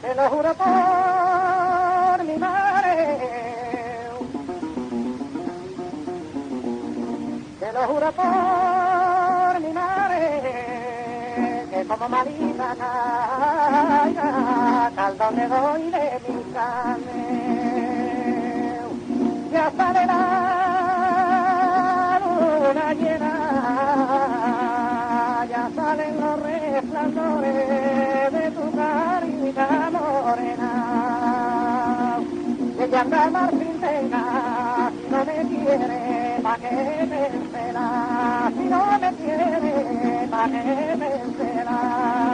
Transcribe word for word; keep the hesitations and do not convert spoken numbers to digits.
te lo juro por mi madre, te lo juro por mi madre, que como malita caiga, caldo le doy de mi carne. Ya sale la luna llena, ya salen los resplandores de tu carita morena. Ella anda al marfil tenga, si no me quiere, pa' que me espera, si no me quiere, pa' que me espera.